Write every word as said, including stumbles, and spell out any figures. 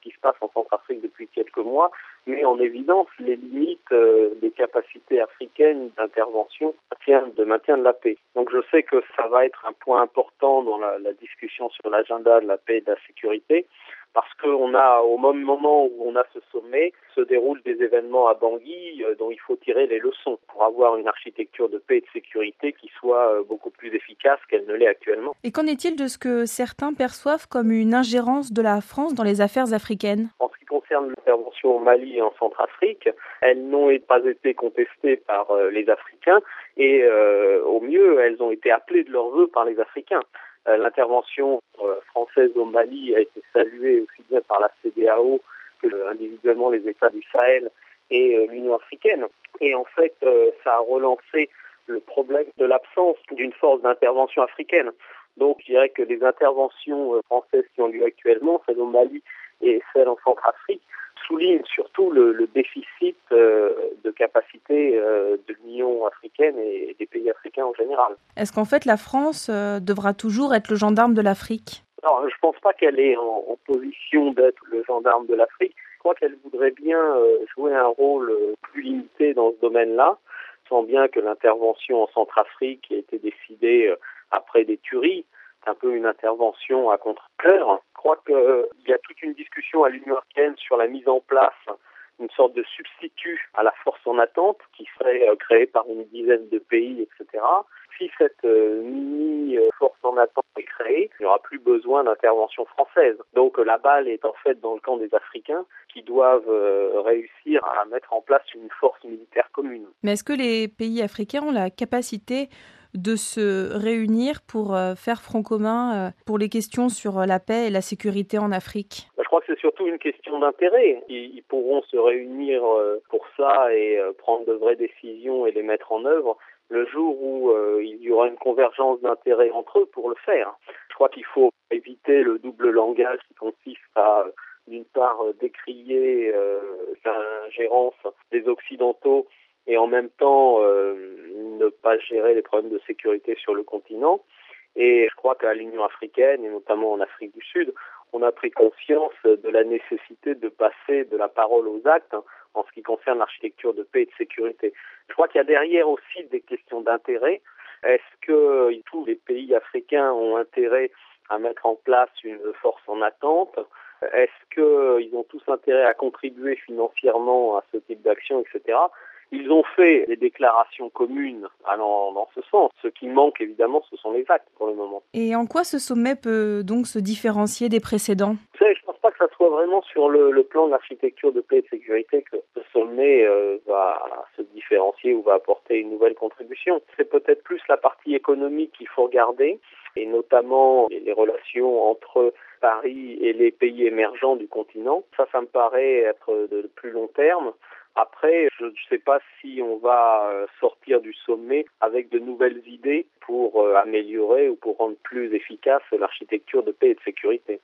qui se passe en Centrafrique depuis quelques mois met en évidence les limites euh, des capacités africaines d'intervention de maintien de la paix. Donc je sais que ça va être un point important dans la, la discussion sur l'agenda de la paix et de la sécurité, parce qu'on a, au même moment où on a ce sommet, se déroulent des événements à Bangui euh, dont il faut tirer les leçons pour avoir une architecture de paix et de sécurité qui soit euh, beaucoup plus efficace qu'elle ne l'est actuellement. Et qu'en est-il de ce que certains perçoivent comme une ingérence de la France dans les affaires africaines ? En ce qui concerne l'intervention au Mali et en Centrafrique, elles n'ont pas été contestées par euh, les Africains et euh, au mieux, elles ont été appelées de leurs vœux par les Africains. Euh, l'intervention euh, française au Mali a été saluée aussi bien par la C E D E A O que euh, individuellement les États du Sahel et euh, l'Union africaine. Et en fait, euh, ça a relancé le problème de l'absence d'une force d'intervention africaine. Donc, je dirais que les interventions euh, françaises qui ont lieu actuellement, celles au Mali et celles en Centrafrique, soulignent surtout le, le déficit euh, de capacité euh, de l'Union africaine et des pays africains en général. Est-ce qu'en fait la France euh, devra toujours être le gendarme de l'Afrique ? Alors, je ne pense pas qu'elle est en, en position d'être le gendarme de l'Afrique. Je crois qu'elle voudrait bien euh, jouer un rôle euh, plus limité dans ce domaine-là. Je sens bien que l'intervention en Centrafrique qui a été décidée euh, après des tueries, c'est un peu une intervention à contre-cœur. Je crois qu'il euh, y a toute une discussion à l'Union africaine sur la mise en place d'une sorte de substitut à la force en attente qui serait euh, créée par une dizaine de pays, et cetera. Si cette euh, mini-force en attente est créée, il n'y aura plus besoin d'intervention française. Donc euh, la balle est en fait dans le camp des Africains qui doivent euh, réussir à mettre en place une force militaire commune. Mais est-ce que les pays africains ont la capacité de se réunir pour euh, faire front commun euh, pour les questions sur la paix et la sécurité en Afrique ? Je crois que c'est surtout une question d'intérêt. Ils, ils pourront se réunir euh, pour ça et euh, prendre de vraies décisions et les mettre en œuvre le jour où euh, il y aura une convergence d'intérêts entre eux pour le faire. Je crois qu'il faut éviter le double langage qui consiste à, d'une part, décrier euh, l'ingérence des Occidentaux et en même temps euh, ne pas gérer les problèmes de sécurité sur le continent. Et je crois qu'à l'Union africaine, et notamment en Afrique du Sud, on a pris conscience de la nécessité de passer de la parole aux actes hein, en ce qui concerne l'architecture de paix et de sécurité. Je crois qu'il y a derrière aussi des questions d'intérêt. Est-ce que tous les pays africains ont intérêt à mettre en place une force en attente ? Est-ce qu'ils ont tous intérêt à contribuer financièrement à ce type d'action, et cetera. Ils ont fait des déclarations communes allant dans ce sens. Ce qui manque, évidemment, ce sont les actes pour le moment. Et en quoi ce sommet peut donc se différencier des précédents ? Vous savez, je ne pense pas que ça soit vraiment sur le, le plan de l'architecture de paix et de sécurité que ce sommet euh, va se différencier ou va apporter une nouvelle contribution. C'est peut-être plus la partie économique qu'il faut regarder, et notamment les, les relations entre Paris et les pays émergents du continent. Ça, ça me paraît être de plus long terme. Après, je ne sais pas si on va sortir du sommet avec de nouvelles idées pour améliorer ou pour rendre plus efficace l'architecture de paix et de sécurité.